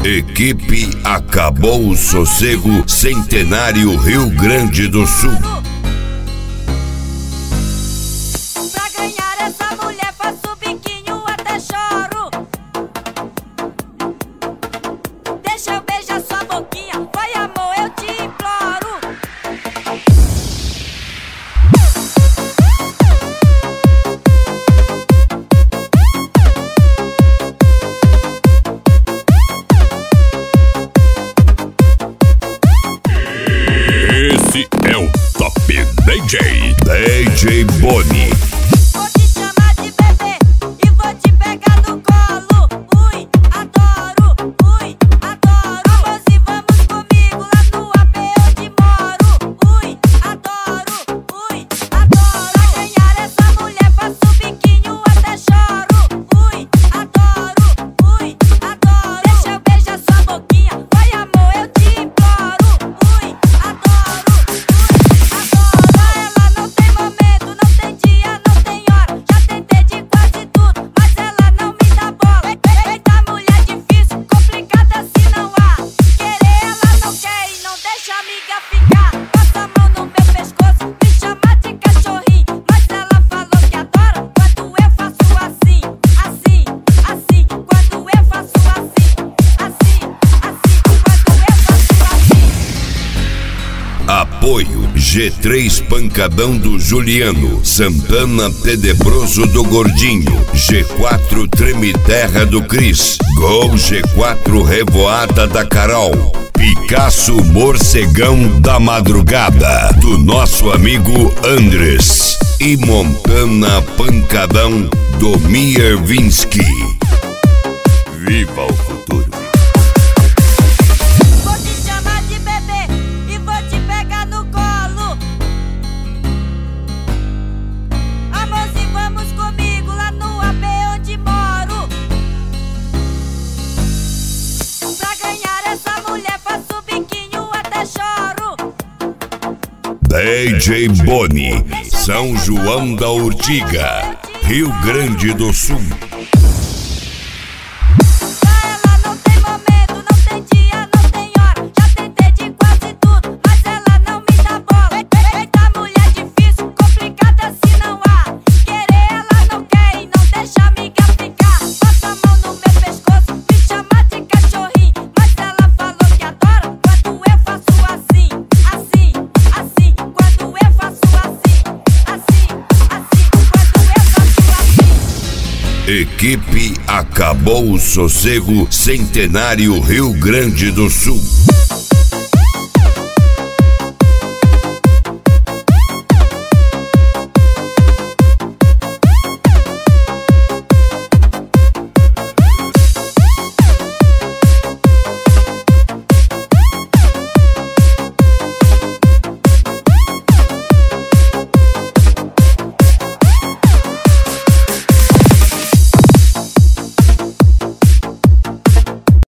Equipe Acabou o Sossego, Centenário, Rio Grande do Sul. Pra ganhar essa mulher faço biquinho até choro. Deixa eu beijar sua boquinha, vai amor, eu te imploro. Esse é o Top DJ Boni. Vou te chamar de bebê e vou te pegar no colo. Ui, adoro, ui, adoro. Vamos e vamos comigo lá no AP onde moro. Ui, adoro, ui, adoro. Pra ganhar essa mulher faço biquinho até choro. Ui, adoro, ui, adoro. Deixa eu beijar sua boquinha, vai amor, eu te imploro. Ui, adoro, adoro. Ela não tem momento, não tem dia, não tem hora. Já tentei de quase tudo, mas ela não me dá bola. Eita mulher difícil, complicada assim não há. Querer ela não quer e não deixa a amiga ficar. Passa a mão no meu pescoço, me chama de cachorrinho. Mas ela falou que adora quando eu faço assim, assim, assim. Quando eu faço assim, assim, assim. Quando eu faço assim. Apoio G3 Pancadão do Juliano, Santana Tenebroso do Gordinho, G4 Treme Terra do Cris, Gol G4 Revoada da Carol, Picasso Morcegão da Madrugada, do nosso amigo Andres, e Montana Pancadão do Miervinsky. Viva o futuro! Vou te chamar de bebê e vou te pegar no colo. Amorzinho, vamos comigo lá no AP onde moro. Pra ganhar essa mulher faço biquinho até choro. DJ Boni, São João da Urtiga, Rio Grande do Sul. Ela não tem momento, não tem dia, não tem hora. Já tentei de quase tudo, mas ela não me dá bola. Eita mulher difícil, complicada assim não há. Querer ela não quer e não deixa a amiga ficar. Passa a mão no meu pescoço, me chama de cachorrinho. Mas ela falou que adora quando eu faço assim, assim, assim. Quando eu faço assim, assim, assim. Quando eu faço assim. Equipe Acabou o Sossego, Centenário, Rio Grande do Sul.